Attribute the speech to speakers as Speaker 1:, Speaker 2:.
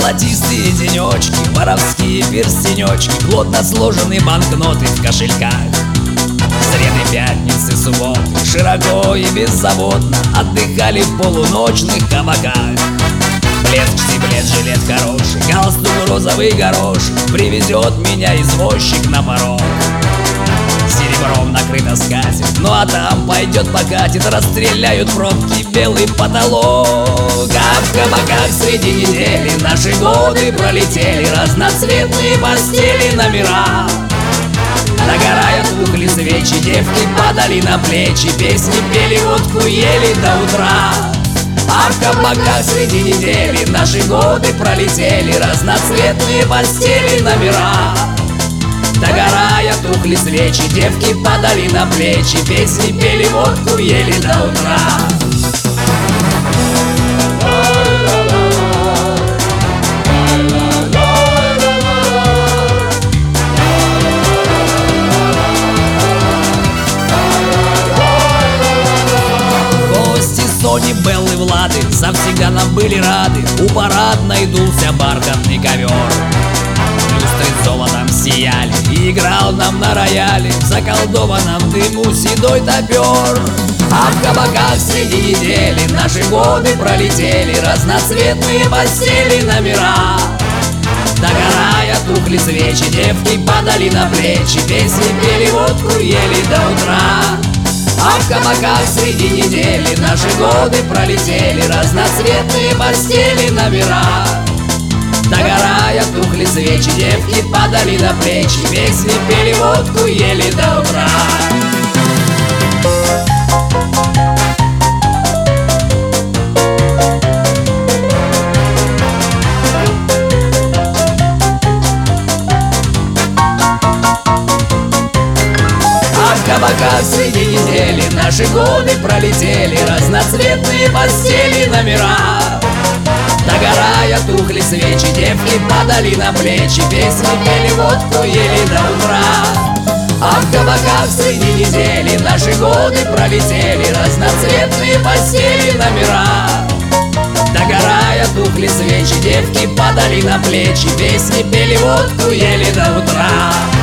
Speaker 1: Золотистые денечки, воровские перстенечки, плотно сложены банкноты в кошельках. Среды, пятницы, субботы широко и беззаботно отдыхали в полуночных кабаках. Блеск, стеблет, жилет хороший, галстук, розовый горошек, привезет меня извозчик на порог. Серебром накрыта скатерть, ну а там пойдет покатит, расстреляют пробки, белый потолок. А в кабаках среди недели наши годы пролетели, разноцветные постели, номера. Догорая тухли свечи, девки падали на плечи, песни пели, водку ели до утра. А в кабаках среди недели наши годы пролетели, разноцветные постели, номера. Догорая тухли свечи, девки падали на плечи, песни пели, водку ели до утра. Сони, Беллы, Влады завсегда нам были рады. У парадной дулся бархатный ковер, люстры золотом сияли и играл нам на рояле в заколдованном дыму седой топер. А в кабаках среди недели наши годы пролетели, разноцветные постели, номера. Догорая тухли свечи, девки падали на плечи, песни пели, водку ели до утра. А в кабаках среди недели наши годы пролетели, разноцветные постели, номера. Догорая тухли свечи, девки падали на плечи, песни пели, водку ели до утра. В кабаках среди недели наши годы пролетели, разноцветные постели, номера. Догорая тухли свечи, девки падали на плечи, песни пели, водку ели до утра. А в кабаках среди недели наши годы пролетели, разноцветные постели, номера. Догорая тухли свечи, девки падали на плечи, песни пели, водку ели до утра.